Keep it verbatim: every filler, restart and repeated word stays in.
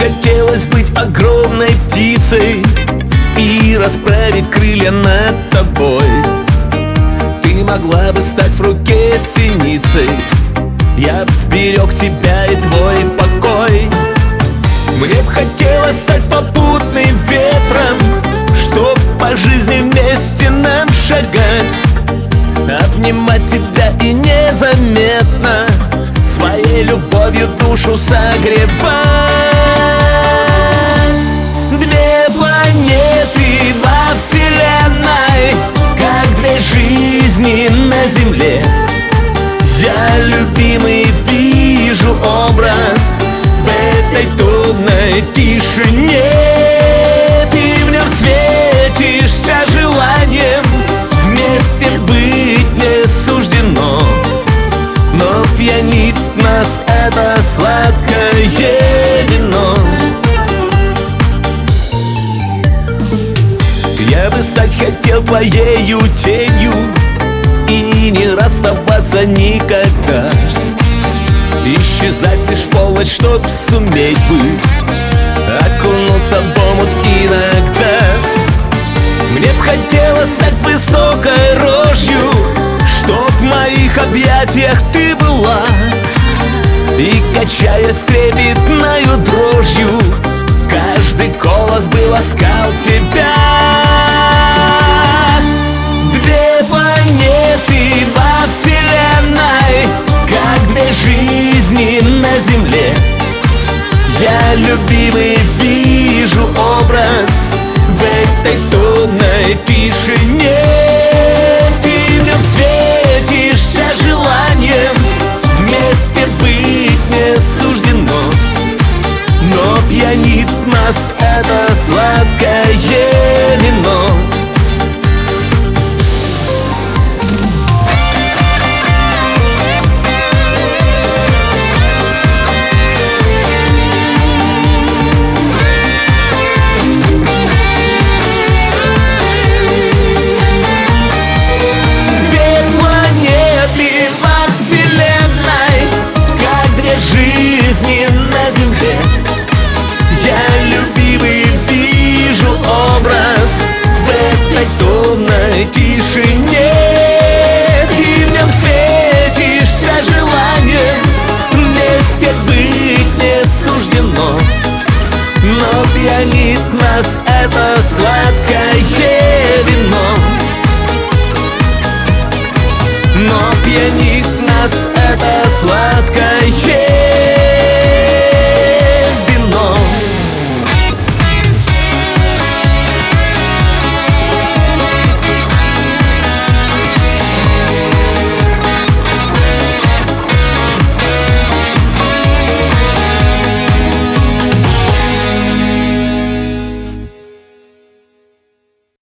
хотелось быть огромной птицей и расправить крылья над тобой. Ты могла бы стать в руке синицей, я б сберег тебя и твой покой. Мне б хотелось стать попутным ветром, чтоб по жизни вместе нам шагать, обнимать тебя и незаметно своей любовью душу согревать. Две планеты во вселенной, как две жизни на земле. Я, любимый, вижу образ в этой трудной тишине. Ты в нем светишься желанием, вместе быть не суждено, но пьянит нас это сладкое вино. Я бы стать хотел твоею тенью и не расставаться никогда, исчезать лишь полночь, чтоб суметь бы окунуться в омут иногда. Мне б хотелось стать высокой рожью, чтоб в моих объятиях ты была, и, качаясь трепетною дрожью, каждый голос бы ласкал тебя. Две планеты во вселенной, как две жизни на земле. Я, любимый,